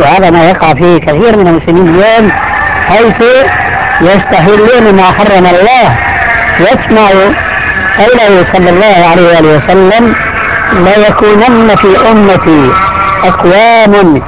وهذا ما يقع فيه كثير من المسلمين اليوم، حيث يستحلون ما حرم الله. يسمع قوله صلى الله عليه وآله وسلم: لا يكونن في أمتي أقوام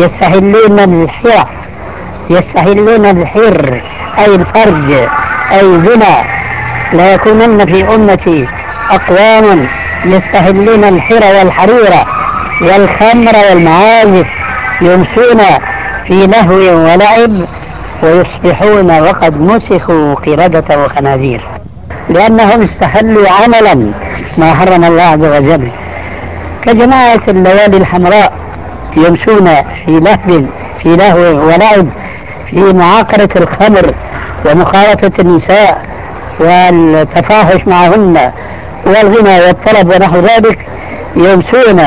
يستحلون الحر أي الفرج أي الزنا. لا يكونن في أمتي أقوام يستحلون الحر والحرير والخمر والمعازف، يمسون في لهو ولعب ويصبحون وقد مسخوا قردة وخنازير، لأنهم استحلوا عملا ما حرم الله عز وجل. كجماعة الليالي الحمراء يمسون في لهو ولعب، في معاقرة الخمر ومخالطة النساء والتفاحش معهن والغنى والطلب ونحو ذلك، يمسون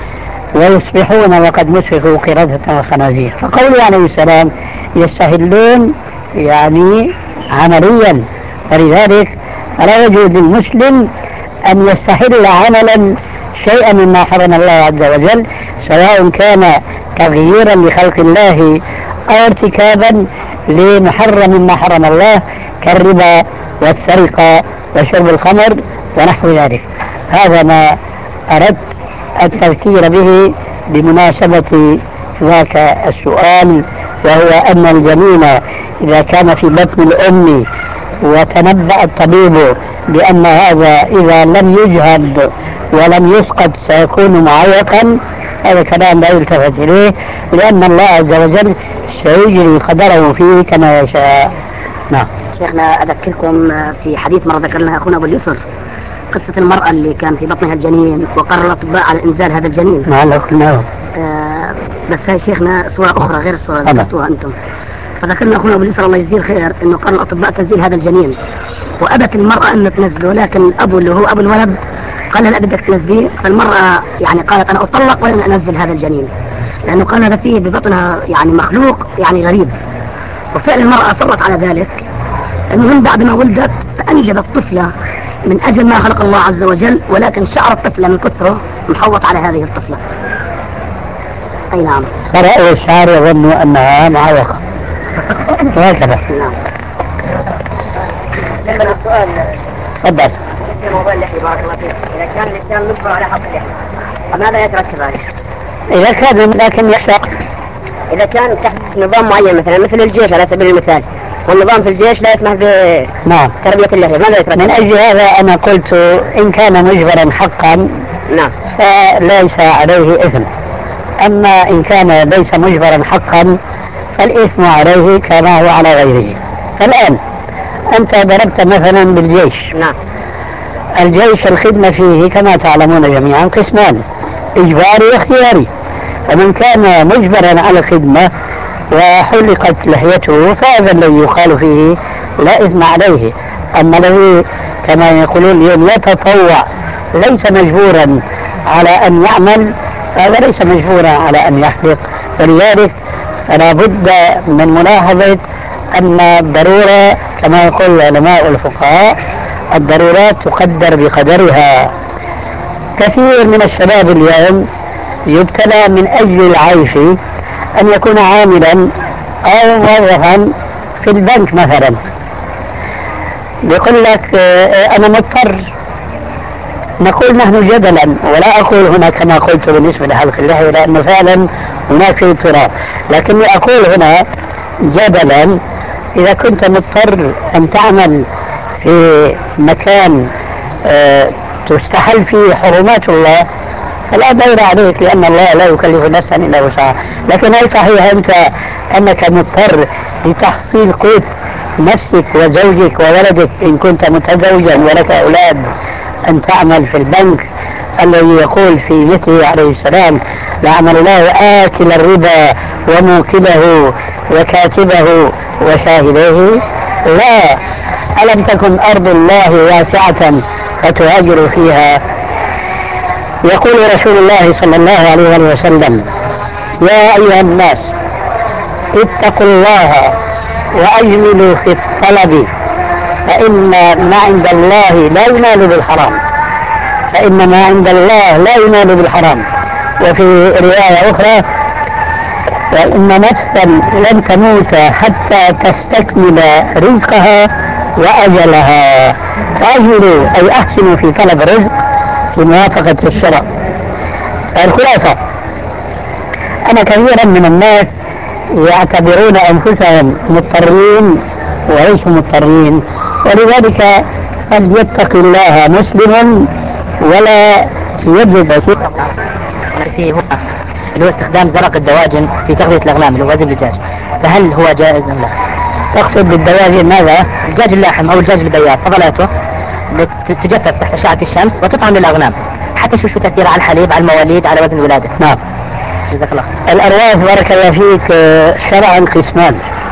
ويصبحون وقد مسخوا قردة وخنازير. فقوله عليه السلام يستهلون يعني عمليا، ولذلك لا يجوز للمسلم أن يستحل عملا شيئا مما حرم الله عز وجل، سواء كان تغييرا لخلق الله أو ارتكابا لمحرم مما حرم الله كالربا والسرقة وشرب الخمر ونحو ذلك. هذا ما أردت التذكير به بمناسبة ذاك السؤال، وهو أن الجنين إذا كان في بطن الأم وتنبأ الطبيب بأن هذا إذا لم يجهد ولم يسقط سيكون معوقا، هذا كلام لا يلتفت إليه، لأن الله عز وجل سيجري قدره فيه كما يشاء. نعم. شيخنا أذكركم في حديث مرة ذكر لنا أخونا أبو اليسر قصة المرأة اللي كان في بطنها الجنين وقرر الأطباء على إنزال هذا الجنين. نعم. بس هاي شيخنا صورة أخرى غير الصورة اللي ذكرتوها أنتم. فذكرنا أخونا أبو اليسر الله يجزيه الخير إنه قرر الأطباء تنزيل هذا الجنين، وأبت المرأة أن تنزله، لكن الأب اللي هو أبو الولد قال لا بدك تنزليه. فالمرأة يعني قالت أنا أطلق ولن أنزل هذا الجنين، لأنه قال هذا فيه ببطنها يعني مخلوق يعني غريب. وفعلا المرأة أصرت على ذلك. المهم بعد ما ولدت فأنجبت طفلة من أجل ما خلق الله عز وجل، ولكن شعر الطفلة من كثره محوط على هذه الطفلة. أي نعم. فرأوا الشعر يظنوا أنها معوقة. هكذا. نعم. بالنسبة للسؤال تفضل. بالنسبة لموضوع اللحية بارك الله فيك، إذا كان الإنسان مجبر على حلق اللحية فماذا يترتب عليه؟ إذا كان لكن يحلق، إذا كان تحت نظام معين مثلا مثل الجيش على سبيل المثال، والنظام في الجيش لا يسمح بتربية اللحية، ماذا يترتب؟ من أجل هذا أنا قلت إن كان مجبرا حقا نعم فليس عليه إثم، أما إن كان ليس مجبرا حقا فالإثم عليه كما هو على غيره. فالآن أنت ضربت مثلا بالجيش. نعم. الجيش الخدمة فيه كما تعلمون جميعا قسمان، إجباري واختياري. فمن كان مجبرا على الخدمة وحلقت لحيته فهذا الذي يقال فيه لا إثم عليه. أما الذي كما يقولون اليوم يتطوع ليس مجبورا على أن يعمل، هذا ليس مجبورا على أن يحلق. ولذلك فلا بد من ملاحظة أن الضرورة كما يقول العلماء والفقهاء الضرورات تقدر بقدرها. كثير من الشباب اليوم يبتلى من أجل العيش أن يكون عاملا أو موظفا في البنك مثلا، يقول لك أنا مضطر. نقول نحن جدلا، ولا أقول هنا كما قلت بالنسبة لحلق اللحية لأنه فعلا هناك اضطرار، لكني أقول هنا جدلا إذا كنت مضطر أن تعمل في مكان تستحل فيه حرمات الله فلا دور عليك، لأن الله لا يكلف نفسا إلا وسعها. لكن هل صحيح أنت أنك مضطر لتحصيل قوت نفسك وزوجك وولدك إن كنت متزوجا ولك أولاد أن تعمل في البنك الذي يقول في مثله عليه السلام لعن الله آكل الربا وموكله وكاتبه وشاهديه؟ لا. ألم تكن أرض الله واسعة فتهاجروا فيها؟ يقول رسول الله صلى الله عليه وسلم يا أيها الناس اتقوا الله وأجملوا في الطلب فإن ما عند الله لا ينال بالحرام، فإن ما عند الله لا ينال بالحرام. وفي رواية أخرى وإن نفسا لن تموت حتى تستكمل رزقها وأجلها، فأجلوا أي أحسنوا في طلب الرزق في موافقة الشرع. الخلاصة أن كثيرا من الناس يعتبرون أنفسهم مضطرين وليسوا مضطرين، ولذلك فليتق الله مسلم ولا يجد فيه اللي هو استخدام زرق الدواجن في تغذية الأغنام اللي هو وزن الدجاج، فهل هو جائز أم لا؟ تقصد بالدواجن ماذا؟ الدجاج اللاحم أو الدجاج البياض فضلاته تجفف تحت أشعة الشمس وتطعم للأغنام حتى شو تأثير على الحليب، على المواليد، على وزن الولادة. نعم. جزاك الله. الأرواح بارك الله فيك شرعا قسمان: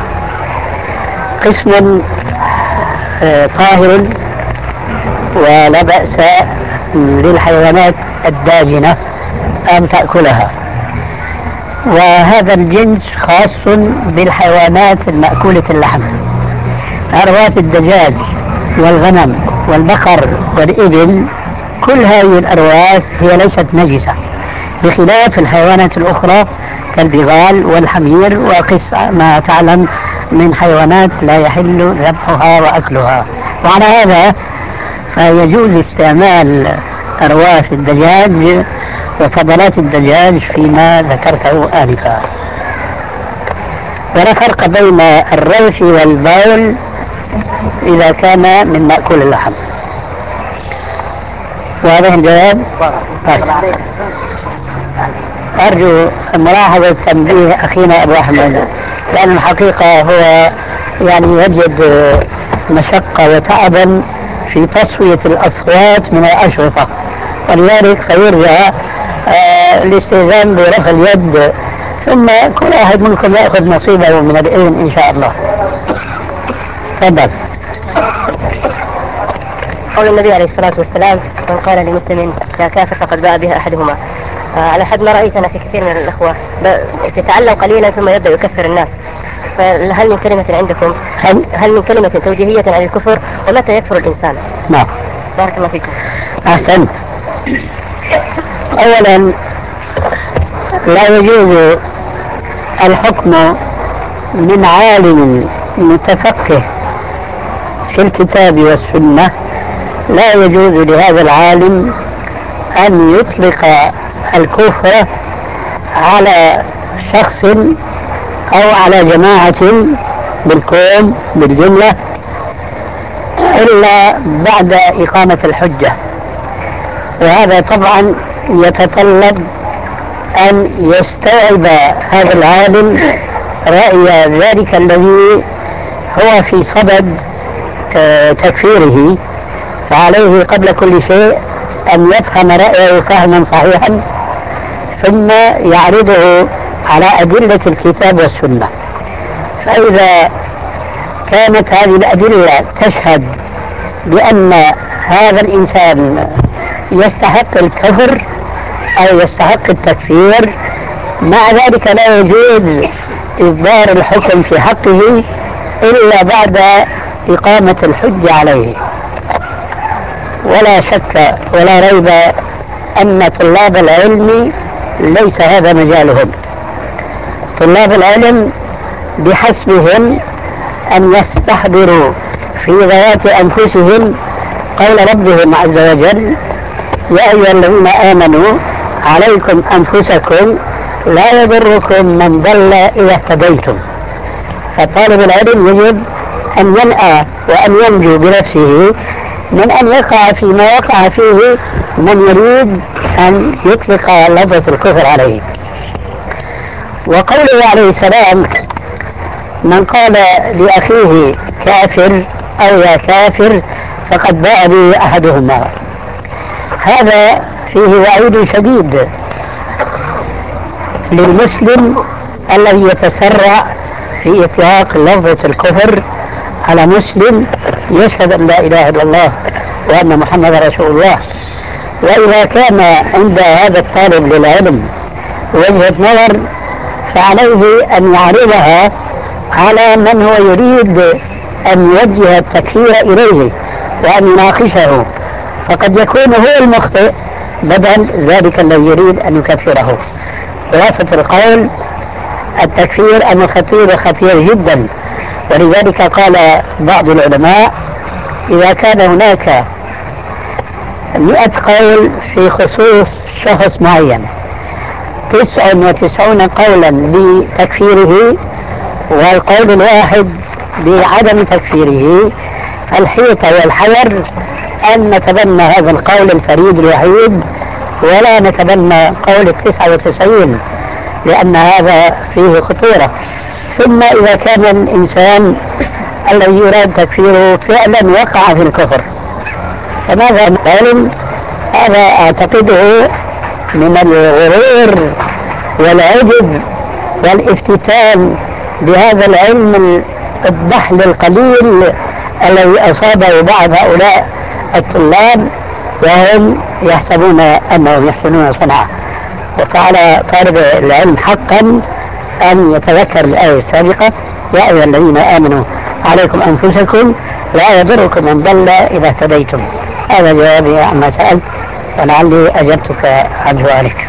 قسم طاهر ولا بأس للحيوانات الداجنة أن تأكلها، وهذا الجنس خاص بالحيوانات المأكولة اللحم. أرواح الدجاج والغنم والبقر والإبل كل هذه الأرواح هي ليست نجسة، بخلاف الحيوانات الأخرى كالبغال والحمير وقس ما تعلم من حيوانات لا يحل ذبحها وأكلها. وعلى هذا فيجوز استعمال أرواح الدجاج وفضلات الدجاج فيما ذكرته آنفا، ولا فرق بين الروث والبول إذا كان من مأكول اللحم. وهذا الجواب. أرجو ملاحظة تنبيه أخينا أبو أحمد، لأن الحقيقة هو يعني يجد مشقة وتعبا في تصفية الأصوات من الأشرطة، ولذلك فيرجع الاستئذان برفع اليد، ثم كل واحد منكم يأخذ نصيبه من الإذن إن شاء الله. تفضل. قول النبي عليه الصلاة والسلام: من قال لمسلم يا كافر فقد باء بها أحدهما. على حد ما رأيتنا في كثير من الأخوة تتعلم قليلا ثم يبدأ يكفر الناس، فهل من كلمة عندكم، هل من كلمة توجيهية عن الكفر، ومتى يكفر الإنسان؟ نعم. بارك الله فيكم. أحسنت. أولا لا يجوز الحكم من عالم متفقه في الكتاب والسنة، لا يجوز لهذا العالم أن يطلق الكفر على شخص أو على جماعة بالكون بالجملة إلا بعد إقامة الحجة، وهذا طبعا يتطلب أن يستوعب هذا العالم رأي ذلك الذي هو في صدد تكفيره، فعليه قبل كل شيء أن يفهم رأيه فهما صحيحا ثم يعرضه على أدلة الكتاب والسنة. فإذا كانت هذه الأدلة تشهد بأن هذا الإنسان يستحق الكفر أو يستحق التكفير، مع ذلك لا يجوز إصدار الحكم في حقه إلا بعد إقامة الحجة عليه. ولا شك ولا ريب أن طلاب العلم ليس هذا مجالهم. طلاب العلم بحسبهم أن يستحضروا في ذوات أنفسهم قول ربهم عز وجل: يا أيها الذين آمنوا عليكم أنفسكم لا يضركم من ضل إذا اهتديتم. فطالب العلم يجب أن ينأى وأن ينجو بنفسه من أن يقع فيما وقع فيه من يريد أن يطلق لفظة الكفر عليه. وقوله عليه السلام: من قال لأخيه كافر أو يا كافر فقد باء به أحدهما، هذا فيه وعيد شديد للمسلم الذي يتسرع في إطلاق لفظة الكفر على مسلم يشهد أن لا إله إلا الله وأن محمد رسول الله. وإذا كان عند هذا الطالب للعلم وجهة نظر فعليه أن يعرضها على من هو يريد أن يوجه التكفير إليه وأن يناقشه، فقد يكون هو المخطئ بدل ذلك الذي يريد أن يكفره. خلاصة القول التكفير أمر خطير وخطير جدا، ولذلك قال بعض العلماء إذا كان هناك 100 قول في خصوص شخص معين، 99 قولا بتكفيره والقول الواحد بعدم تكفيره، الحيطة والحذر أن نتبنى هذا القول الفريد الوحيد ولا نتبنى قول 99، لأن هذا فيه خطورة. ثم إذا كان الإنسان الذي يراد تكفيره فعلا وقع في الكفر، فماذا نقول؟ هذا أعتقده من الغرور والعجب والافتتان بهذا العلم الضحل القليل الذي أصابه بعض هؤلاء الطلاب وهم يحسبون أنهم يحسنون صنعا. وفعلى طالب العلم حقا أن يتذكر الآية السابقة: يا أيها الذين آمنوا عليكم أنفسكم لا يضركم من ضل إذا اهتديتم. هذا جوابي عما سألت، ولعلي أجبتك عن سؤالك.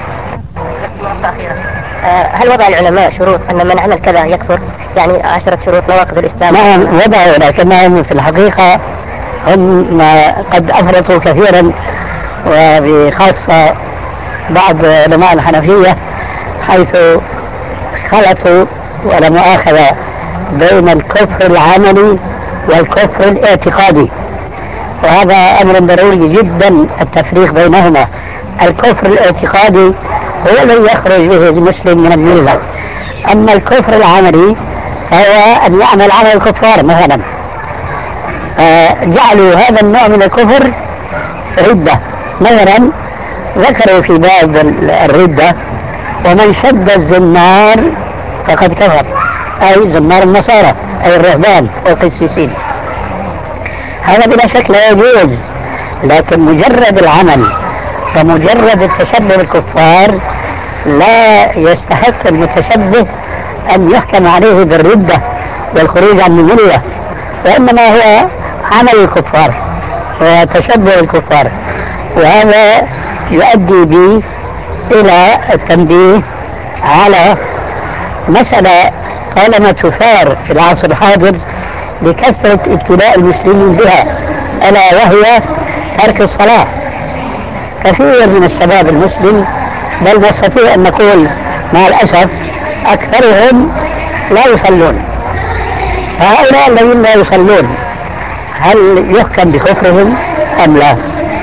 هل وضع العلماء شروط أن من عمل كذا يكفر؟ يعني 10 شروط نواقض الإسلام. نعم وضعوا، لكنهم في الحقيقة هم قد أفرطوا كثيرا، وبخاصة بعض علماء الحنفية حيث خلطوا ولا مؤاخذة بين الكفر العملي والكفر الاعتقادي، وهذا أمر ضروري جدا التفريق بينهما. الكفر الاعتقادي هو الذي يخرج به المسلم من الملة، أما الكفر العملي فهو أن يعمل عمل الكفار مثلا. جعلوا هذا النوع من الكفر ردة مثلا، ذكروا في باب الردة: ومن شد الزنار فقد كفر، أي زنار النصارى أي الرهبان والقسيسين. هذا بلا شك لا يجوز، لكن مجرد العمل ومجرد التشبه بالكفار لا يستحق المتشبه أن يحكم عليه بالردة والخروج عن الملة، وإنما هو عمل الكفار وتشبه الكفار. وهذا يؤدي بي إلى التنبيه على مسألة طالما تثار في العصر الحاضر لكثرة ابتلاء المسلمين بها، ألا وهي ترك الصلاة. كثير من الشباب المسلم، بل نستطيع أن نقول مع الأسف أكثرهم لا يصلون. فهؤلاء الذين لا يصلون هل يحكم بكفرهم أم لا؟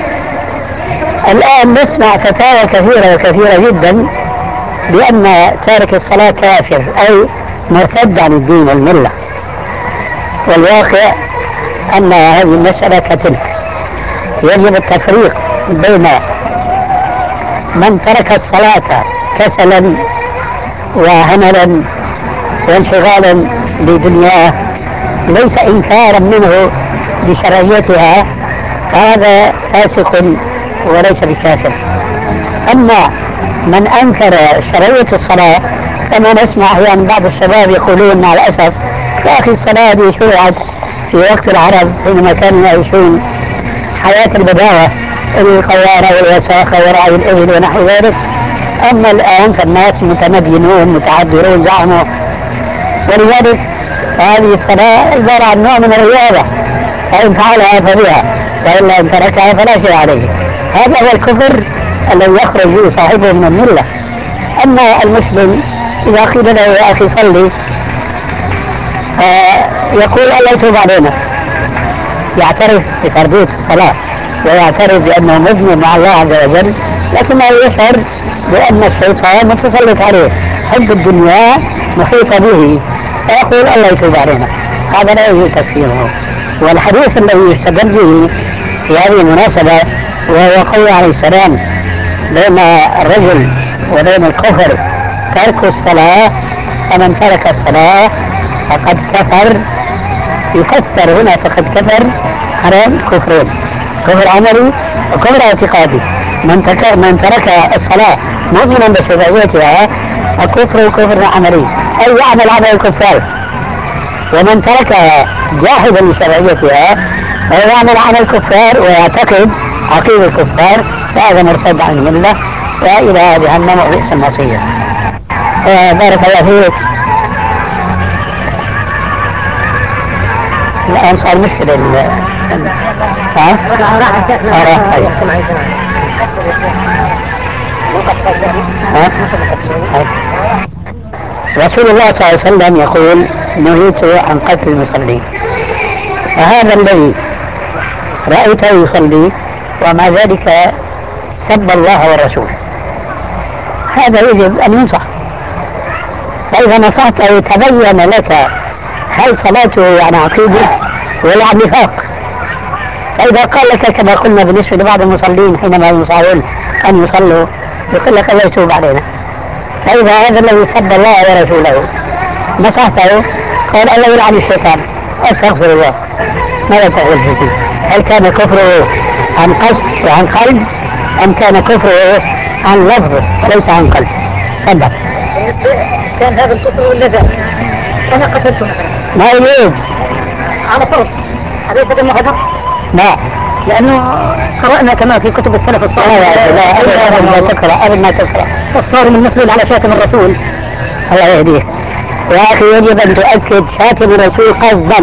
الآن نسمع فتاوى كثيرة وكثيرة جدا بأن تارك الصلاة كافر أي مرتد عن الدين والملة، والواقع أن هذه المسألة كتلك. يجب التفريق بين من ترك الصلاة كسلا وهملا وانشغالا بدنياه ليس إنكارا منه بشرعيتها، هذا فاسق وليس بكافر. أما من أنكر شرعية الصلاة كما نسمع أحيانا بعض الشباب يقولون مع الأسف: يا أخي الصلاة دي شرعت في وقت العرب حينما كانوا يعيشون حياة البداوة، القوارة والوساخة ورعي الإبل ونحو ذلك، أما الآن فالناس متمدينون متعذرون زعموا، ولذلك هذه الصلاة عبارة عن نوع من الرياضة، فإن فعلها فبها وإلا إن تركها فلا شيء عليه. هذا هو الكفر الذي يخرج به صاحبه من الملة. أما المسلم إذا قيل له: يا أخي صلي، يقول: الله يتوب علينا، يعترف بفرضية الصلاة ويعترف بأنه مذنب مع الله عز وجل، لكنه يشعر بأن الشيطان متسلط عليه، حب الدنيا محيطة به، فيقول: الله يتوب علينا. هذا لا يجوز تكفيره. والحديث الذي يستدل به في هذه المناسبة وهو قول عليه السلام بين الرجل وبين الكفر ترك الصلاة، فمن ترك الصلاة فقد كفر، يفسر هنا فقد كفر حرام كفرين: كفر عملي وكفر اعتقادي. من ترك الصلاة مؤمنا بشرعيتها فكفر كفر عملي أي يعمل عمل الكفار، ومن تركها جاحدا لشرعيتها فهو يعمل عمل الكفار ويعتقد عقيدة الكفار، فهذا مرتد عن الملة وإلى جهنم وبئس المصير. بارك الله فيك. الآن صار مشكلة ها؟ رسول الله صلى الله عليه وسلم يقول نهيت عن قتل المصلين، فهذا الذي رأيته يصلي ومع ذلك سب الله ورسوله هذا يجب أن ينصح، فإذا نصحته تبين لك هل صلاته عن عقيدة ولا عن نفاق. فإذا قال لك كما قلنا بالنسبة لبعض المصلين حينما يصارون أن يصلوا يقول لك الله يتوب علينا، فإذا هذا الذي سب الله ورسوله نصحته قال الله يلعن الشيطان أستغفر الله، ماذا تقول فيه؟ هل كان كفره عن قصد وعن قلب أم كان كفره عن لفظ وليس عن قلب؟ تفضل. كان هذا الكفر ولا ذاك؟ أنا قتلته ما يريد على فرض أليس بالمهجر؟ لا، لأنه قرأنا كما في كتب السلف الصالح لا أبدا ما تقرأ، أبدا ما تقرأ الصارم المسلول على شاتم الرسول. الله يهديك يا أخي، يجب أن تؤكد شاتم الرسول قصدا،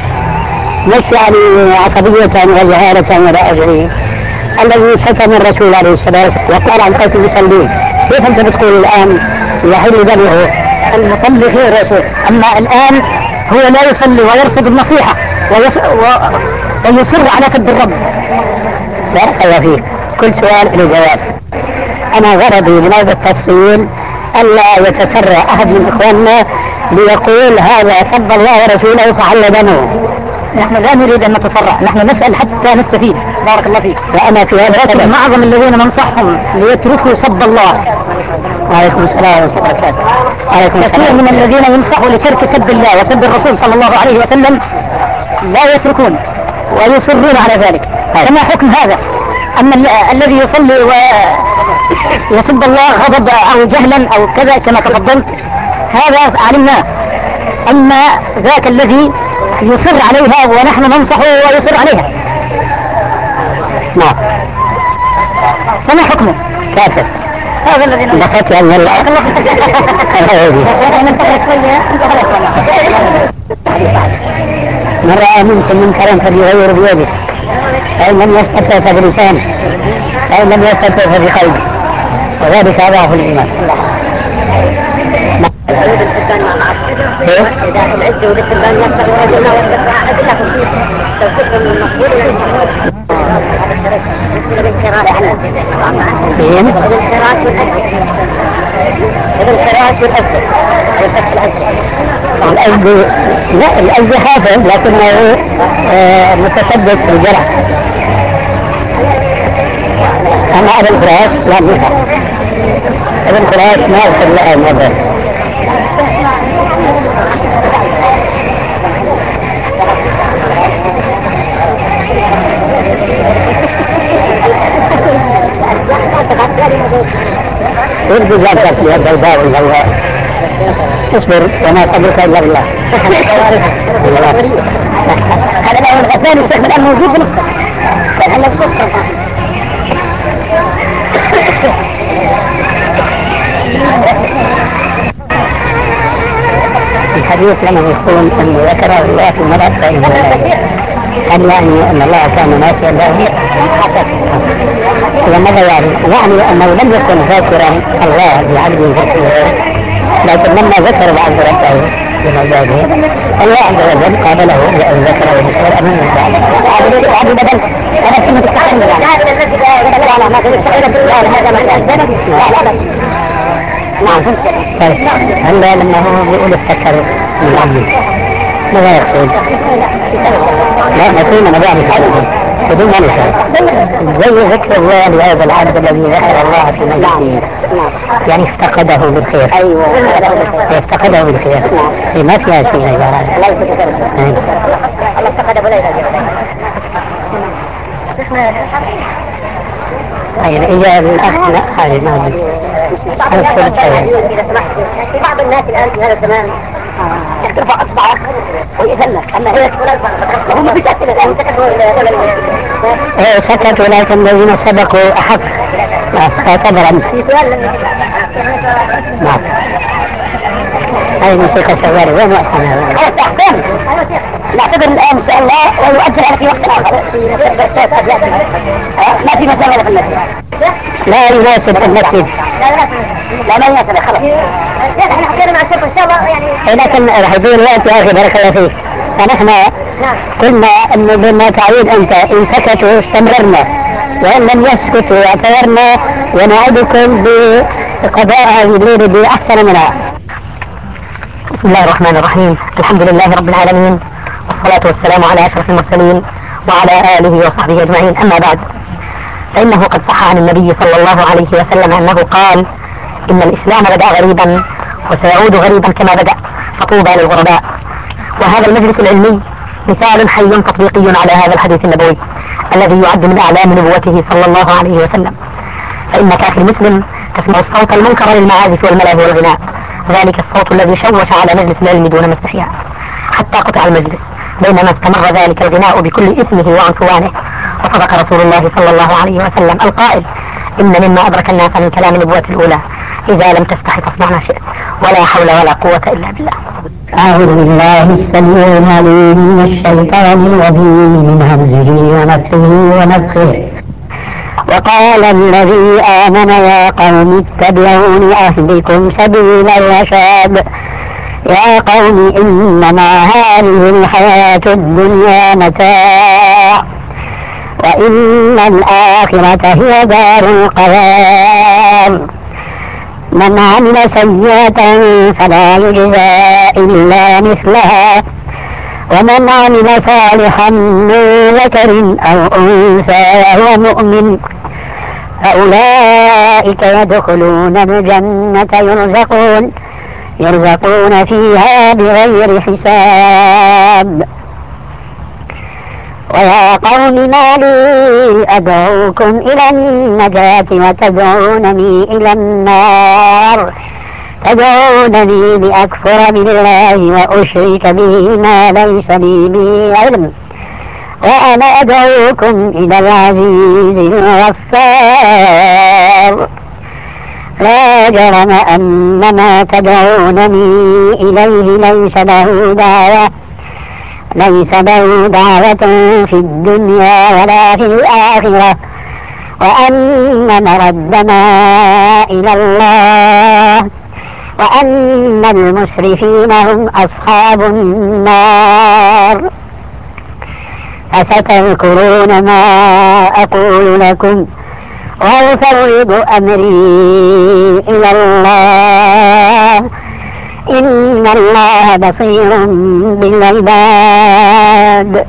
مش يعني عصبية ولا جهالة ولا أجري. الذي شتم الرسول عليه السلام وقال عن قتل المصلين، كيف أنت بتقول الآن يحل دمه؟ المصلي غير رسول، أما الآن هو لا يصلي ويرفض النصيحة ويصر على سب الرب. بارك الله فيك، كل سؤال له جواب. أنا غرضي من هذا التفصيل ألا يتسرع أحد من إخواننا ليقول هذا سب الله ورسوله فحل دمه. نحن لا نريد أن نتسرع، نحن نسأل حتى نستفيد. بارك الله فيك. وأنا في هذا لكن معظم الذين ننصحهم ليتركوا سب الله. عليكم السلام ورحمة الله وبركاته. عليكم كثير السلام. من الذين ينصحوا لترك سب الله وسب الرسول صلى الله عليه وسلم لا يتركون ويصرون على ذلك. فما حكم هذا؟ أما الذي يصلي ويسب الله غضب أو جهلا أو كذا كما تفضلت هذا علمناه، أما ذاك الذي يصر عليها ونحن ننصحه ويصر عليها نعم، فما حكمه؟ كافر. هذا الذي بسط يا الله. من رأى منكم منكرا فليغير بيده، فإن لم يستطع فبلسانه، فإن لم يستطع فبقلبه، وذلك أضعف الإيمان. إذا العز والاستنبان يفتح ورجلنا والدفع أدلة في توصيف المقبول للمقبول. الانخراط والأجل لا، الأجل حافظ لكنه متشدد في الجرح. أما أبو الفراش لا نفع، أبو الفراش ما يصل لها المدى. ارجو ذاتك يا البيضاء والهواء، اصبر وما صبرك الا بالله. هذا لو الغثاني الشيخ الآن موجود بنفسه كان لو تفضل. الحديث لما يقول انه ذكر الله في المرأة فإنه هل يعني ان الله كان ناسيا له؟ حسب إذا ماذا يعني انه لم يكن ذاكرا الله بعبده ذكره، لكن لما ذكر العبد ربه بمزاجه الله عز وجل قابله بأن ذكره وذكر أمام العبد بدل هذا كلمة التحريم نعم. طيب هلا لما هو بيقول افتكر من عبده ماذا يقصد؟ لا نقول أنا بعمل حاجة بدون ما نشاء زي ذكر الله لهذا العبد الذي ذكر الله في مجلسه، يعني افتقده بالخير. أيوة افتقده بالخير. ما فيها شيء عبارة لا يستطيع الله افتقد ولا يرجع. شيخنا أي الإجابة الأخ لا هذه ما أدري. إذا سمحت في بعض الناس الآن في هذا الزمان ترفع أصبعك ويذلك، أما هي تقول أصبعك وهم ما فيش أسئلة الآن سكت، ولكن الذين سبقوا أحق صبرا. في سؤال نعم. هاي موسيقى شغالة وين وقتنا؟ خلاص أحسن. نعتذر الآن إن شاء الله ويؤجل في وقت آخر. ما في مسألة في المسجد. لا يناسب المسجد. لا ما يناسب خلاص. شيخ احنا حكينا مع الشرطة إن شاء الله يعني. لكن راح يكون الوقت يا أخي بارك الله فيك. فنحن قلنا أنه بما تعود أنت إن سكتوا استمررنا وإن لم يسكتوا اعتذرنا ونعدكم بقضاء هذه الليلة بأحسن منها. بسم الله الرحمن الرحيم. الحمد لله رب العالمين والصلاة والسلام على أشرف المرسلين وعلى آله وصحبه أجمعين. أما بعد، فإنه قد صح عن النبي صلى الله عليه وسلم أنه قال: إن الإسلام بدأ غريبا وسيعود غريبا كما بدأ، فطوبى للغرباء. وهذا المجلس العلمي مثال حي تطبيقي على هذا الحديث النبوي الذي يعد من أعلام نبوته صلى الله عليه وسلم. فإنك أخي المسلم تسمع الصوت المنكر للمعازف والملاهي والغناء، ذلك الصوت الذي شوش على مجلس العلم دون ما استحياء حتى قطع المجلس، بينما استمر ذلك الغناء بكل اسمه وعنفوانه. وصدق رسول الله صلى الله عليه وسلم القائل: إن مما أدرك الناس من كلام النبوة الأولى إذا لم تستحي فاصنع ما شئت، ولا حول ولا قوة إلا بالله. أعوذ بالله السميع العليم من الشيطان الرجيم من همزه ونفسه ونفخه. وقال الذي آمن يا قوم اتبعون أهدكم سبيل الرشاد. يا قوم إنما هذه الحياة الدنيا متاع وإن الآخرة هي دار القرار. من عمل سيئة فلا يجزى إلا مثلها ومن عمل صالحا من ذكر أو أنثى وهو مؤمن فأولئك يدخلون الجنة يرزقون فيها بغير حساب. ويا قوم ما لي أدعوكم إلى النجاة وتدعونني إلى النار، تدعونني لأكفر بالله وأشرك به ما ليس لي به علم، وأنا أدعوكم إلى العزيز الغفار. لا جرم أن ما تدعونني إليه ليس له دعوة في الدنيا ولا في الآخرة، وأن مردنا إلى الله، وأن المسرفين هم أصحاب النار. فستذكرون ما أقول لكم وأفوض أمري إلى الله، إن الله بصير بالعباد.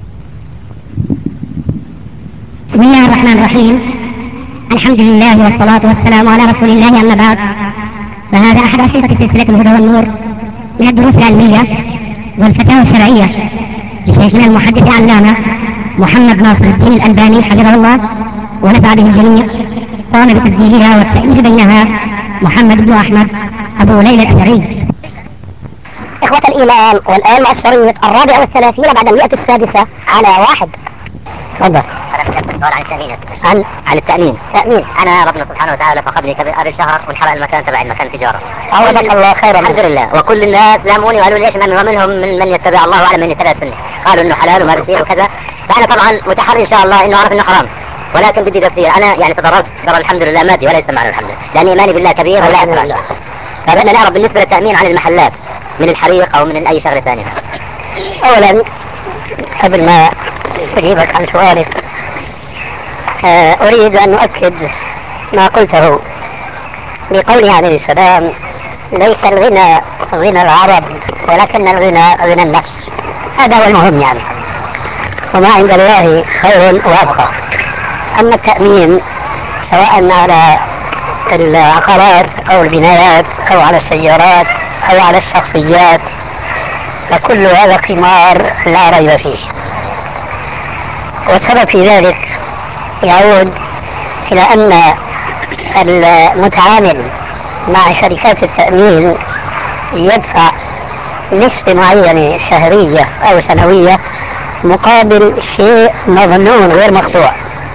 بسم الله الرحمن الرحيم. الحمد لله والصلاة والسلام على رسول الله. أما بعد، فهذا أحد أشرطة سلسلة الهدى والنور من الدروس العلمية والفتاوى الشرعية لشيخنا المحدث العلامة محمد ناصر الدين الألباني حفظه الله ونفع به الجميع. قام بتسجيلها والتأليف بينها محمد بن أحمد أبو ليلى الأثري. إخوة الإيمان، والآن مع الشريط 34 بعد 106 على 1. تفضل. أنا كتبت السؤال عن التأمين. عن التأمين. أنا ربنا سبحانه وتعالى فقدني قبل شهر وانحرق المكان تبع المكان تجارة. عوضك الله خيرا. الحمد لله. وكل الناس لاموني وقالوا لي ليش ومنهم من يتبع الله وأعلم من يتبع السنة، قالوا إنه حلال وما بيصير وكذا. فأنا طبعا متحري إن شاء الله إنه أعرف إنه حرام، ولكن بدي تفسير. أنا يعني تضررت ضرر الحمد لله مادي وليس معنى الحمد لله، لأن إيماني بالله كبير ولا أتبع شيء. فبدنا نعرف بالنسبة للتأمين عن المحلات من الحريق أو من أي شغلة ثانية. أولا قبل ما أجيبك عن سؤالك أريد أن أؤكد ما قلته بقوله عليه السلام: ليس الغنى غنى العرب ولكن الغنى غنى النفس. هذا هو المهم يعني، وما عند الله خير وأبقى. أما التأمين سواء على العقارات أو البنايات أو على السيارات أو على الشخصيات فكل هذا قمار لا ريب فيه، والسبب في ذلك يعود إلى أن المتعامل مع شركات التأمين يدفع نسبة معينة شهرية أو سنوية مقابل شيء مظنون غير مقطوع،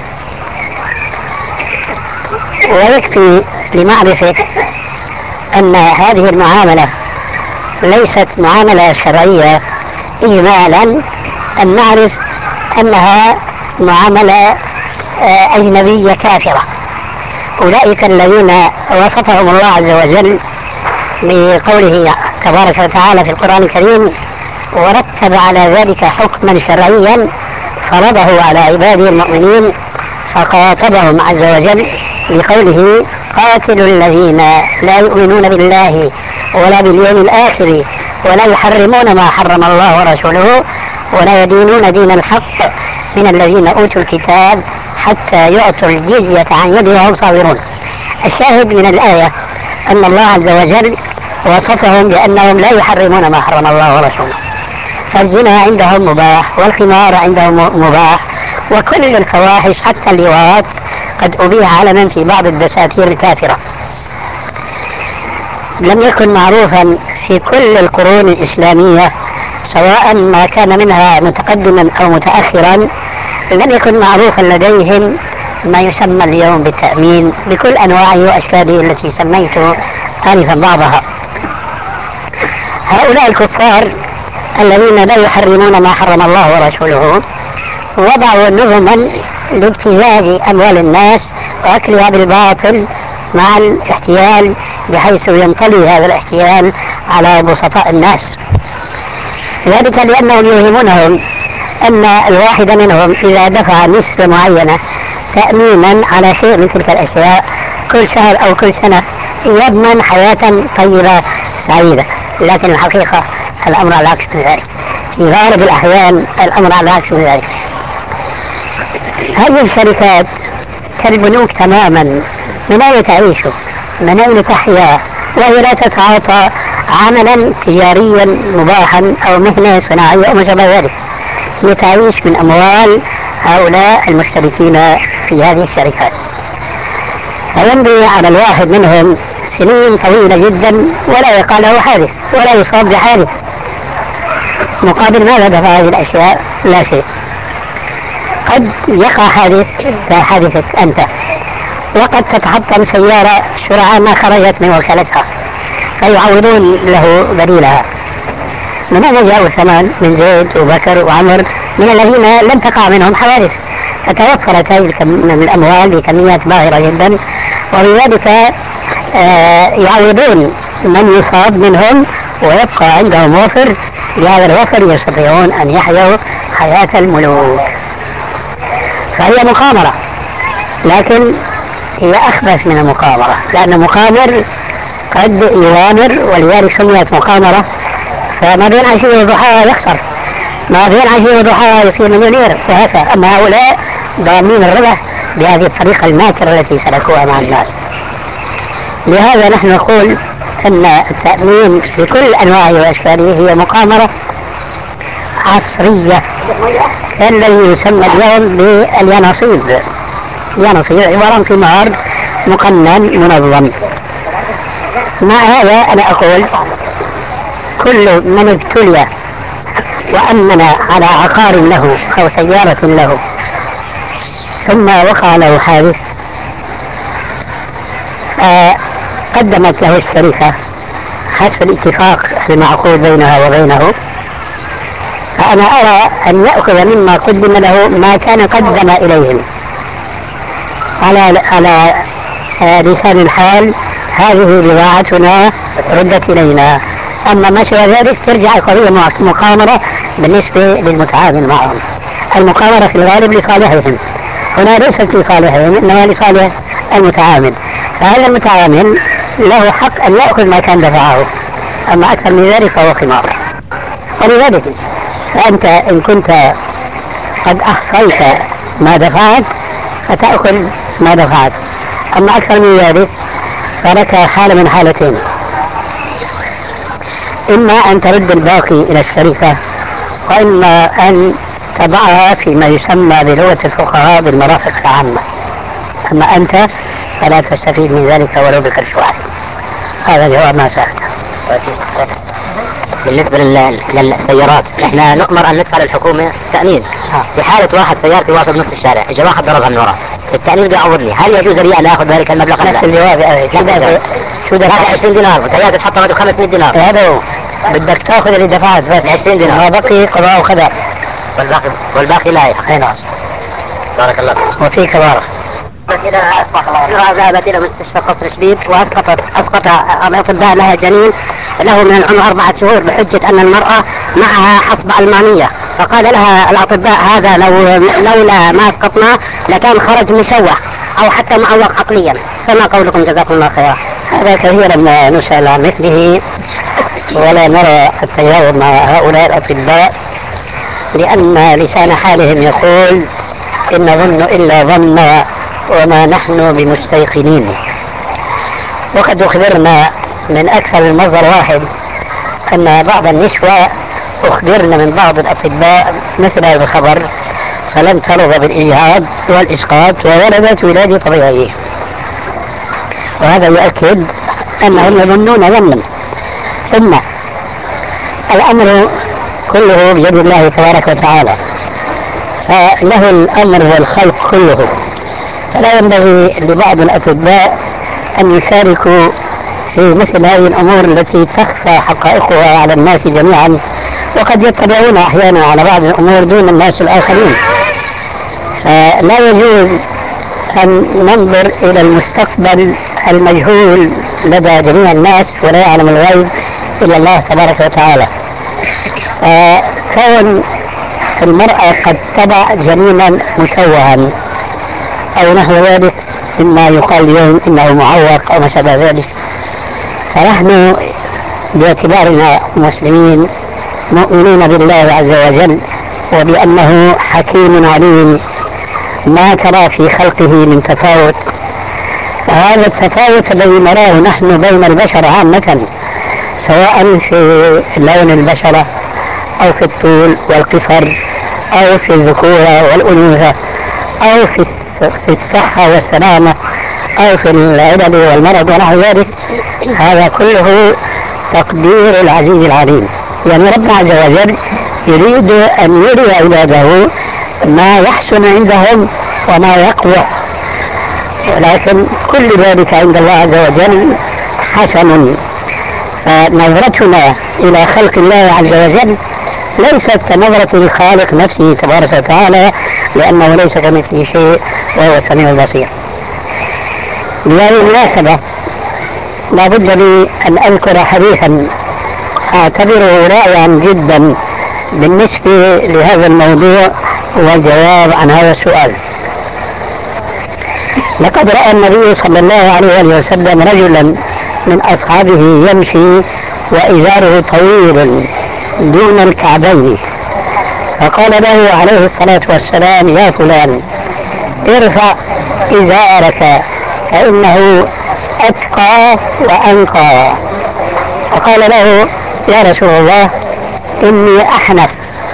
ويكفي لمعرفة أن هذه المعاملة ليست معاملة شرعية إجمالا أن نعرف أنها معاملة أجنبية كافرة. أولئك الذين وصفهم الله عز وجل بقوله تبارك وتعالى في القرآن الكريم: ورتب على ذلك حكما شرعيا فرضه على عباده المؤمنين، فخاطبهم عز وجل بقوله: قاتلوا الذين لا يؤمنون بالله ولا باليوم الآخر ولا يحرمون ما حرم الله ورسوله ولا يدينون دين الحق من الذين أوتوا الكتاب حتى يعطوا الجزية عن يد وهم صاغرون. الشاهد من الآية أن الله عز وجل وصفهم بأنهم لا يحرمون ما حرم الله ورسوله، فالزنا عندهم مباح، والخمار عندهم مباح، وكل الفواحش حتى اللواط قد أبيح علنا في بعض الدساتير الكافرة. لم يكن معروفا في كل القرون الإسلامية، سواء ما كان منها متقدما أو متأخرا، لم يكن معروفا لديهم ما يسمى اليوم بالتأمين بكل أنواعه وأشكاله التي سميت آنفا بعضها. هؤلاء الكفار الذين لا يحرمون ما حرم الله ورسوله وضعوا نظما لابتزاز أموال الناس وأكلها بالباطل مع الاحتيال، بحيث ينطلي هذا الاحتيال على بسطاء الناس، ذلك لأنهم يوهمونهم أن الواحد منهم إذا دفع نسبة معينة تأمينا على شيء من تلك الأشياء كل شهر أو كل سنة يضمن حياة طيبة سعيدة. لكن الحقيقة الأمر على العكس من ذلك، في غالب الأحيان الأمر على العكس من ذلك. هذه الشركات كالبنوك تماما، من أين تعيش؟ من أين تحيا؟ وهي لا تتعاطى عملا تجاريا مباحا أو مهنة صناعية أو ما شابه ذلك، لتعيش من أموال هؤلاء المشتركين في هذه الشركات. فيمضي على الواحد منهم سنين طويلة جدا ولا يقع له حادث ولا يصاب بحادث، مقابل ماذا دفع هذه الأشياء؟ لا شيء. قد يقع حادث كحادثك أنت، وقد تتحطم سيارة سرعان ما خرجت من وكالتها فيعوضون له بديلها. من أين جاءوا الثمان؟ من زيد وبكر وعمر، من الذين لم تقع منهم حوادث، فتوفرت هذه من الأموال بكميات باهرة جدا، ولذلك يعوضون من يصاب منهم ويبقى عندهم وفر، بهذا الوفر يستطيعون أن يحيوا حياة الملوك. فهي مقامرة، لكن هي أخبث من المقامرة، لأن المقامر قد يغامر ولذلك سميت مقامرة، فما بين عشية وضحاها يخسر، ما بين عشية وضحاها يصير مليونير وهكذا. أما هؤلاء ضامنين الربح بهذه الطريقة الماكرة التي سلكوها مع الناس. لهذا نحن نقول أن التأمين بكل أنواعه وأشكاله هي مقامرة عصرية، كالذي يسمى اليوم باليانصيب. اليانصيب عبارة عن قمار مقنن منظم. مع هذا أنا أقول كل من ابتلي وأمن على عقار له أو سيارة له ثم وقع له حادث فقدمت له الشركة حسب الاتفاق المعقود بينها وبينه، فأنا أرى أن يأخذ مما قدم له ما كان قدم إليهم على لسان الحال: هذه بضاعتنا ردت إلينا. أما ما سوى ذلك ترجع القضية مقامرة بالنسبة للمتعامل معهم. المقامرة في الغالب لصالحهم، هنا ليست لصالحهم إنما لصالح المتعامل، فهذا المتعامل له حق أن يأخذ ما كان دفعه، أما أكثر من ذلك فهو قمار. ولذلك فأنت إن كنت قد أحصيت ما دفعت فتأخذ ما دفعت، أما أكثر من ذلك فلك حالة من حالتين: إما أن ترد الباقي إلى الشركة، وإما أن تضعها فيما يسمى بلغة الفقهاء بالمرافق العامة، أما أنت فلا تستفيد من ذلك ولو بقرش واحد. هذا جواب ما سألته. بالنسبة للسيارات احنا نؤمر ان ندفع للحكومة تأمين في حالة واحد سيارتي واقف بنص الشارع اجى واحد ضربها من ورا، التأمين ده يعوضني، هل يجوز لي ان اخذ ذلك المبلغ؟ نفس الجواب. شو ده 20 دينار وسيارتي اتحطمت ب 500 دينار. هذا هو بدك تاخذ اللي دفعت بس 20 دينار، ما بقي قضاء وخذا، والباقي لا. نعم. بارك الله فيك. وفيك بارك. إلى ذهبت إلى مستشفى قصر شبيب وأسقط الأطباء لها جنين له من العمر 4 شهور بحجة أن المرأة معها حصبة ألمانية، فقال لها الأطباء هذا لولا ما أسقطناه لكان خرج مشوه أو حتى معوق عقليا، فما قولكم جزاكم الله خيرا؟ هذا كثيرا ما نسأل عن مثله ولا نرى التجاوب مع هؤلاء الأطباء، لأن لسان حالهم يقول إن نظن إلا ظن وما نحن بمستيقنين. وقد أخبرنا من أكثر من مصدر واحد أن بعض النسوة أخبرنا من بعض الأطباء مثل هذا الخبر فلم ترضى بالإجهاض والإسقاط وولدت ولادة طبيعية، وهذا يؤكد أنهم يظنون ظنا. ثم الأمر كله بيد الله تبارك وتعالى، فله الأمر والخلق كله، فلا ينبغي لبعض الأطباء أن يشاركوا في مثل هذه الأمور التي تخفى حقائقها على الناس جميعا، وقد يطلعون أحيانا على بعض الأمور دون الناس الآخرين. فلا يجوز أن ننظر إلى المستقبل المجهول لدى جميع الناس ولا يعلم الغيب إلا الله تبارك وتعالى. فكون المرأة قد تضع جنينا مشوها أو نحو ذلك مما يقال اليوم إنه معوق أو ما شابه ذلك، فنحن باعتبارنا مسلمين مؤمنين بالله عز وجل وبأنه حكيم عليم ما ترى في خلقه من تفاوت، فهذا التفاوت الذي نراه نحن بين البشر عامة سواء في لون البشرة أو في الطول والقصر أو في الذكورة والأنوثة أو في الصحة والسلامة أو في العدد والمرض ونحو ذلك، هذا كله تقدير العزيز العليم. يعني ربنا عز وجل يريد أن يري عباده ما يحسن عندهم وما يقبح، ولكن كل ذلك عند الله عز وجل حسن. فنظرتنا إلى خلق الله عز وجل ليست كنظرة الخالق نفسه تبارك وتعالى، لأنه ليس كمثله شيء وهو السميع البصير. بهذه المناسبة لا بد لي أن أذكر حديثا أعتبره رائعا جدا بالنسبة لهذا الموضوع والجواب عن هذا السؤال. لقد رأى النبي صلى الله عليه وسلم رجلا من أصحابه يمشي وإزاره طويل دون الكعبين، فقال له عليه الصلاة والسلام: يا فلان ارفع إزارك فإنه أتقى وأنقى. فقال له: يا رسول الله إني أحنف.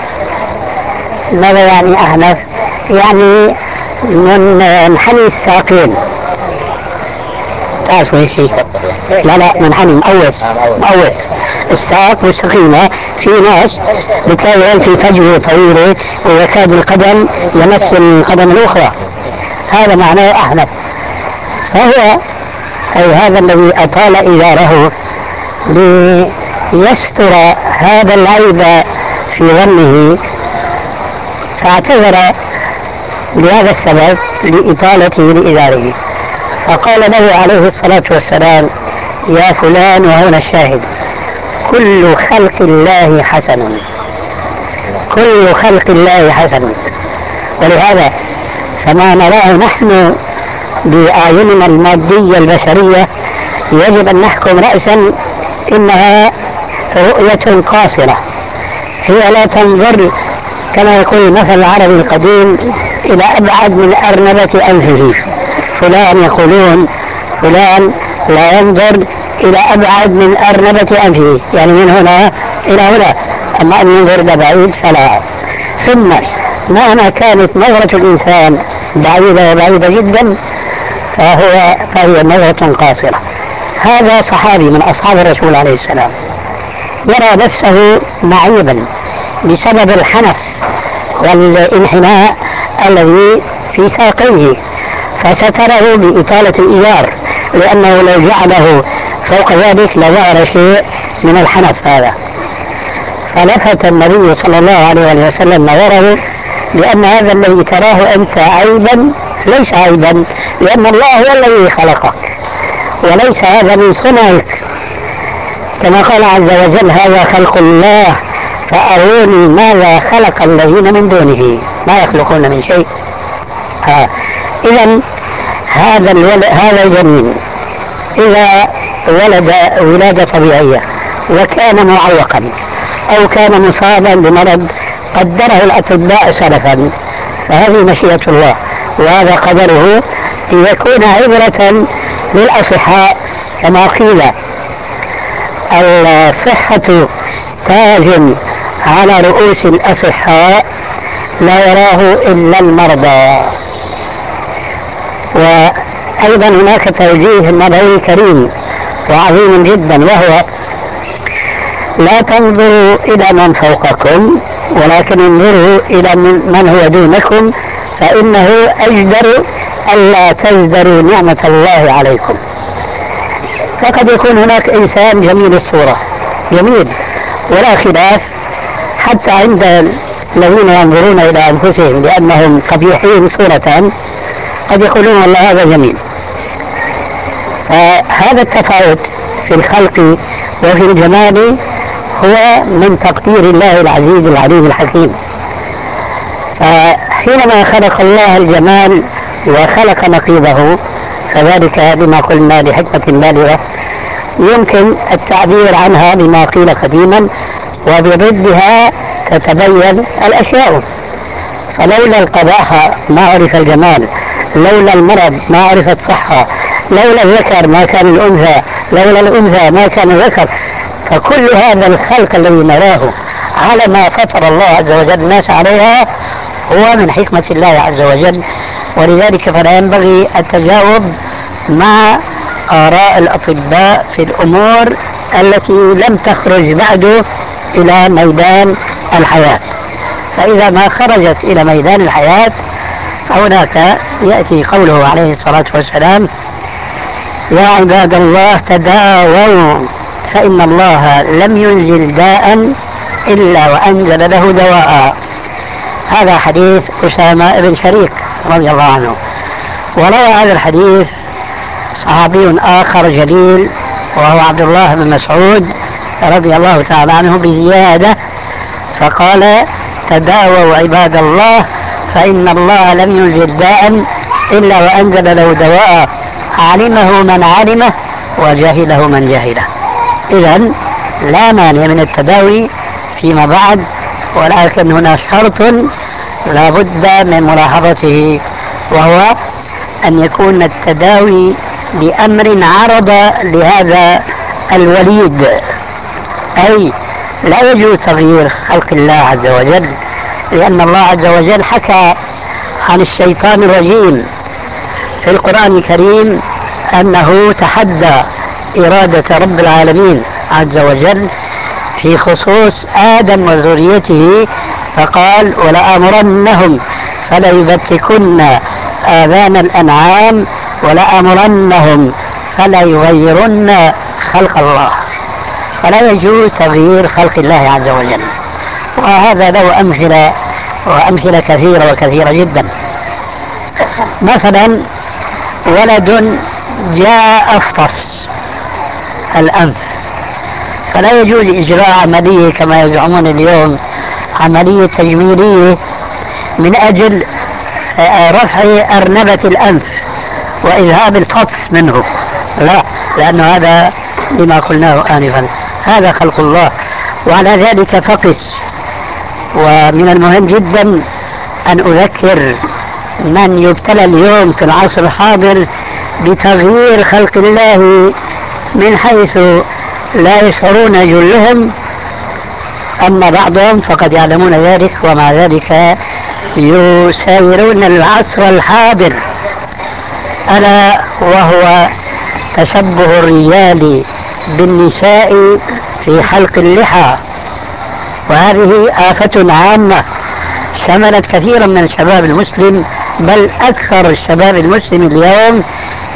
ماذا يعني أحنف؟ يعني منحني الساقين، تعرفوا ايش هي؟ لا منحني مقوس الساق مستقيمة. في ناس بتلاقي في فجوة طويلة ويكاد القدم يمس القدم الأخرى، هذا معناه أحنف. فهو أي هذا الذي أطال إزاره ليستر هذا العيب في ظنه، فاعتذر لهذا السبب لإطالته لإزاره، فقال له عليه الصلاة والسلام: يا فلان، وهنا الشاهد، كل خلق الله حسن، كل خلق الله حسن. ولهذا فما نراه نحن بأعيننا المادية البشرية يجب أن نحكم رأسا إنها رؤية قاصرة، هي لا تنظر كما يقول المثل العربي القديم إلى أبعد من أرنبة أنفه. فلان يقولون فلان لا ينظر إلى أبعد من أرنبة أنفه، يعني من هنا إلى هنا، أما أن ينظر إلى بعيد فلا. ثم مهما كانت نظرة الإنسان بعيدة وبعيدة جدا فهي نظرة قاصرة. هذا صحابي من أصحاب الرسول عليه السلام يرى نفسه معيبا بسبب الحنف والانحناء الذي في ساقيه، فستره بإطالة الإزار، لأنه لو جعله فوق ذلك لظهر شيء من الحنف هذا. فلفت النبي صلى الله عليه وسلم نظره لأن هذا الذي تراه أنت عيبا ليس عيبا، لأن الله هو الذي خلقك وليس هذا من صنعك، كما قال عز وجل: هذا خلق الله فأروني ماذا خلق الذين من دونه ما يخلقون من شيء. إذا هذا الجنين إذا ولد ولادة طبيعية وكان معوقا أو كان مصابا بمرض قدره الأطباء سلفا، فهذه مشيئة الله وهذا قدره ليكون عبرة للأصحاء، كما قيل: الصحة تاج على رؤوس الأصحاء لا يراه إلا المرضى. وأيضا هناك توجيه نبوي كريم وعظيم جدا، وهو: لا تنظروا إلى من فوقكم ولكن انظروا إلى من هو دونكم، فإنه أجدر ألا تزدروا نعمة الله عليكم. فقد يكون هناك إنسان جميل الصورة، جميل ولا خلاف، حتى عند الذين ينظرون إلى أنفسهم لأنهم قبيحين صورة قد يقولون والله هذا جميل. فهذا التفاوت في الخلق وفي الجمال هو من تقدير الله العزيز العليم الحكيم. فحينما خلق الله الجمال وخلق نقيضه، فذلك بما قلنا لحكمة بالغة يمكن التعبير عنها بما قيل قديما، وبضدها تتبين الأشياء. فلولا القباحة ما عرف الجمال، لولا المرض ما عرفت صحة، لولا الذكر ما كان الأنثى، لولا الأنثى ما كان الذكر. فكل هذا الخلق الذي نراه على ما فطر الله عز وجل الناس عليها هو من حكمة الله عز وجل. ولذلك فلا ينبغي التجاوب مع آراء الأطباء في الأمور التي لم تخرج بعد إلى ميدان الحياة. فإذا ما خرجت إلى ميدان الحياة فهناك يأتي قوله عليه الصلاة والسلام: يا عباد الله تداووا فإن الله لم ينزل داء إلا وأنزل له دواء. هذا حديث أسامة بن شريك رضي الله عنه. وروى هذا الحديث صحابي آخر جليل وهو عبد الله بن مسعود رضي الله تعالى عنه بزيادة، فقال: تداووا عباد الله فإن الله لم ينزل داء إلا وأنزل له دواء، علمه من علمه وجهله من جهله. إذن لا مانع من التداوي فيما بعد، ولكن هنا شرط لا بد من ملاحظته، وهو أن يكون التداوي لأمر عرض لهذا الوليد، أي لا يجوز تغيير خلق الله عز وجل، لأن الله عز وجل حكى عن الشيطان الرجيم في القرآن الكريم أنه تحدى إرادة رب العالمين عز وجل في خصوص آدم وذريته، فقال: ولآمرنهم فليبتكن آذان الأنعام ولآمرنهم فليغيرن خلق الله. فلا يجوز تغيير خلق الله عز وجل، وهذا له أمثلة وأمثلة كثيرة وكثيرة جدا. مثلا ولد جاء أفطس الأنف، فلا يجوز إجراء عملية كما يزعمون اليوم، عملية تجميلية من أجل رفع أرنبة الأنف وإذهاب الفطس منه، لا، لأن هذا لما قلناه آنفا هذا خلق الله. وعلى ذلك فقس. ومن المهم جدا أن أذكر من يبتلى اليوم في العصر الحاضر بتغيير خلق الله من حيث لا يشعرون جلهم، أما بعضهم فقد يعلمون ذلك، ومع ذلك يسايرون العصر الحاضر، ألا وهو تشبه الرجال بالنساء في حلق اللحى. وهذه آفة عامة شملت كثيرا من الشباب المسلم، بل أكثر الشباب المسلم اليوم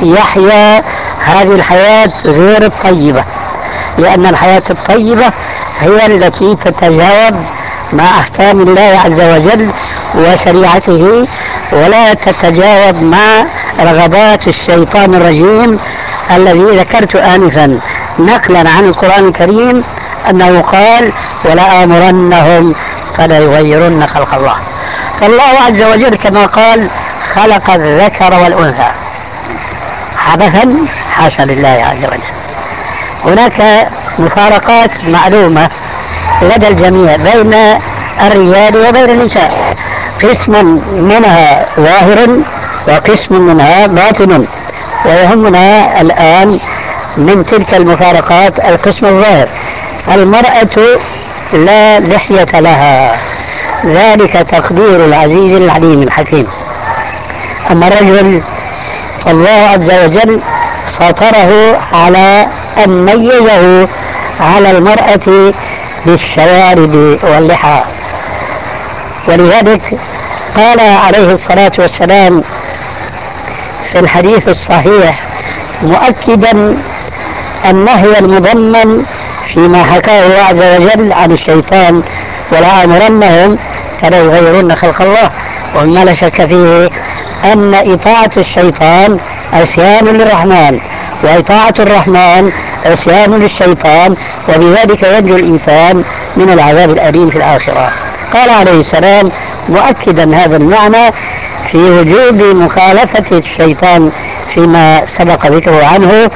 يحيا هذه الحياة غير الطيبة، لأن الحياة الطيبة هي التي تتجاوب مع أحكام الله عز وجل وشريعته، ولا تتجاوب مع رغبات الشيطان الرجيم الذي ذكرت آنفا نقلا عن القرآن الكريم أنه قال ولا آمرنهم فلا يغيرن خلق الله. فالله عز وجل كما قال خلق الذكر والأنثى عبثا؟ حاشا لله عز وجل. هناك مفارقات معلومة لدى الجميع بين الرجال وبين النساء، قسم منها ظاهر وقسم منها باطن، ويهمنا الآن من تلك المفارقات القسم الظاهر. المرأة لا لحية لها، ذلك تقدير العزيز العليم الحكيم. أما الرجل فالله عز وجل فطره على أن ميزه على المرأة بالشوارب واللحى، ولذلك قال عليه الصلاة والسلام في الحديث الصحيح مؤكدا النهي المضمن فيما حكاه الله عز وجل عن الشيطان ولا أمرنهم فلا يغيرن خلق الله، وما لا شك فيه أن إطاعة الشيطان عصيان للرحمن، وإطاعة الرحمن عصيان للشيطان، وبذلك ينجو الإنسان من العذاب الأليم في الآخرة. قال عليه السلام مؤكدا هذا المعنى في وجوب مخالفة الشيطان فيما سبق ذكره عنه: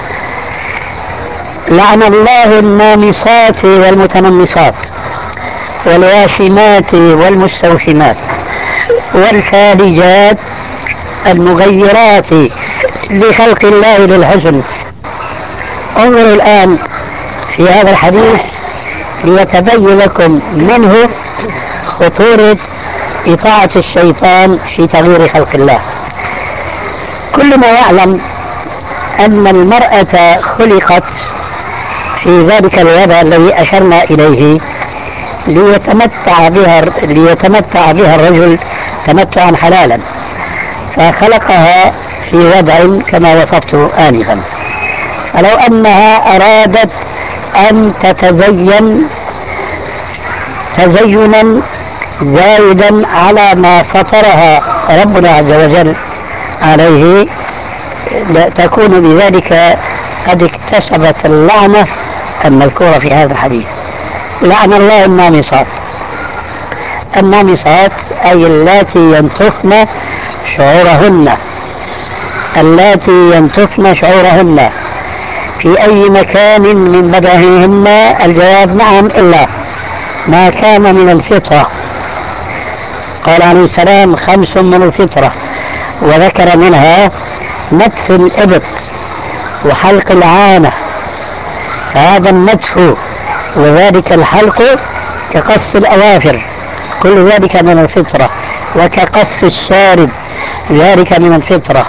لعن الله النامصات والمتنمصات والواشمات والمستوشمات والفالجات المغيرات لخلق الله للحسن. انظروا الآن في هذا الحديث ليتبين لكم منه خطورة إطاعة الشيطان في تغيير خلق الله. كل ما يعلم أن المرأة خلقت في ذلك الوضع الذي أشرنا إليه ليتمتع بها الرجل تمتعا حلالا، فخلقها في وضع كما وصفته آنفا. فلو أنها أرادت أن تتزين تزينا زائدا على ما فطرها ربنا عز وجل عليه تكون بذلك قد اكتسبت اللعنة المذكورة في هذا الحديث. لعن الله النامصات. النامصات أي اللاتي ينتفن شعورهن في أي مكان من بدنهن. الجواب نعم، إلا ما كان من الفطرة. قال عليه السلام 5 من الفطرة، وذكر منها نتف الإبط وحلق العانة. فهذا النتف وذلك الحلق كقص الأظافر، كل ذلك من الفطرة، وكقص الشارب ذلك من الفطرة.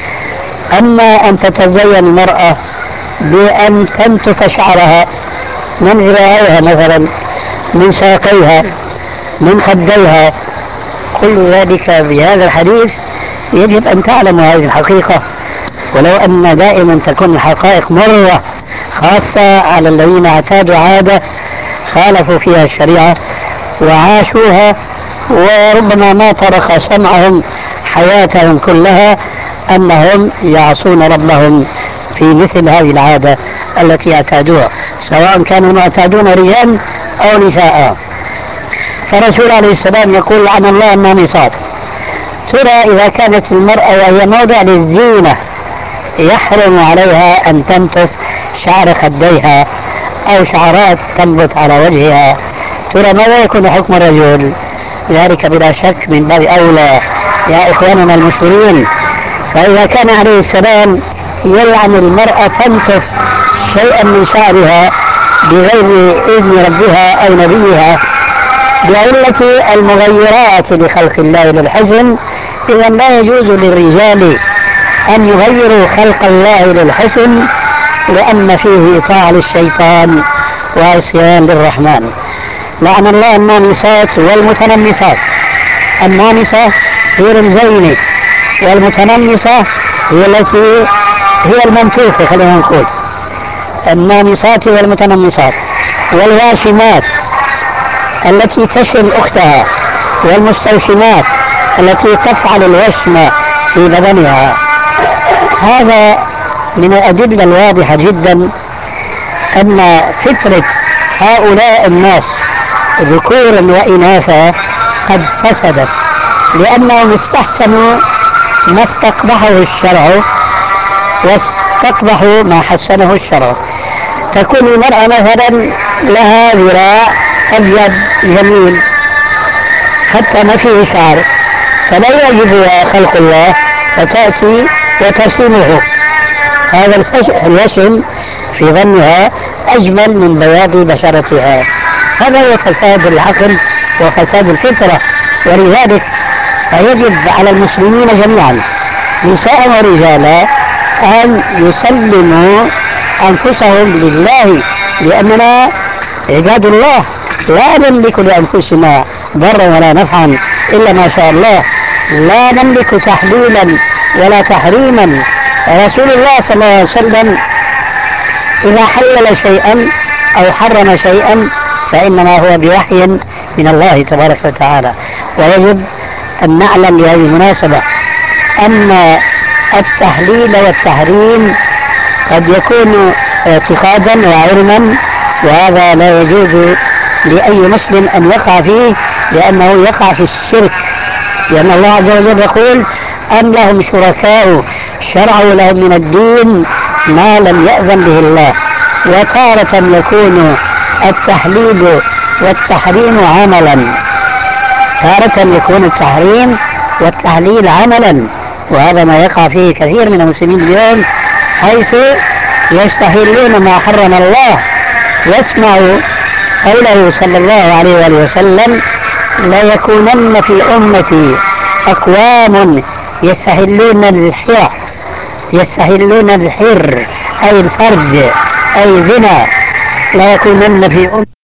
أما أن تتزين المرأة بأن تنتف شعرها من ذراعيها مثلا، من ساقيها، من خديها، كل ذلك بهذا الحديث يجب أن تعلم هذه الحقيقة، ولو أن دائما تكون الحقائق مرة خاصة على الذين اعتادوا عادة خالفوا فيها الشريعة وعاشوها، وربما ما طرق سمعهم حياتهم كلها أنهم يعصون ربهم في مثل هذه العادة التي اعتادوها، سواء كانوا المعتادون رجال أو نساء. فرسول عليه السلام يقول لعن الله النامصات. ترى إذا كانت المرأة وهي موضع للزينة يحرم عليها أن تنتف شعر خديها أو شعرات تنبت على وجهها، ترى ماذا يكون حكم الرجل؟ ذلك بلا شك من باب أولى يا إخواننا المسلمين. فإذا كان عليه السلام يلعن المرأة تنتف شيئا من شعرها بغير إذن ربها أو نبيها بعلة المغيرات لخلق الله للحسن، إذا لا يجوز للرجال أن يغيروا خلق الله للحسن، لأن فيه إطاعة للشيطان وعصيان للرحمن. لعن الله النامصات والمتنمصات. النامصة هي المزينة، والمتنمصة هي التي هي المنتوفة، خلينا نقول النامصات والمتنمصات. والواشمات التي تشم أختها، والمستوشمات التي تفعل الوشم في بدنها. هذا من الأدلة الواضحة جدا أن فطرة هؤلاء الناس ذكورا وإناثا قد فسدت، لأنهم استحسنوا ما استقبحه الشرع واستقبحوا ما حسنه الشرع. تكون المرأة مثلا لها ذراع أبيض جميل حتى ما فيه شعر، فلا يعجبها خلق الله فتأتي وترسمه. هذا الوشم في ظنها أجمل من بياض بشرتها. هذا هو فساد العقل وفساد الفطرة. ولذلك فيجب على المسلمين جميعا نساء ورجالا أن يسلموا أنفسهم لله، لأننا عباد الله لا نملك لأنفسنا ضرا ولا نفعا إلا ما شاء الله، لا نملك تحليلا ولا تحريما. رسول الله صلى الله عليه وسلم إذا حلل شيئا أو حرم شيئا فإنما هو بوحي من الله تبارك وتعالى. ويجب أن نعلم بهذه المناسبة أن التحليل والتحريم قد يكون اعتقادا وعلما، وهذا لا يجوز لأي مسلم أن يقع فيه، لأنه يقع في الشرك، لأن الله عز وجل يقول أم لهم شركاء شرعوا لهم من الدين ما لم يأذن به الله. وتارة يكون التحليل والتحريم عملا، تارة يكون التحريم والتحليل عملا، وهذا ما يقع فيه كثير من المسلمين اليوم، حيث يستحلون ما حرم الله. يسمع قوله صلى الله عليه وآله وسلم لا يكونن في أمتي أقوام يستحلون الحر أي الفرج أي زنا، لا يكونن في أمتي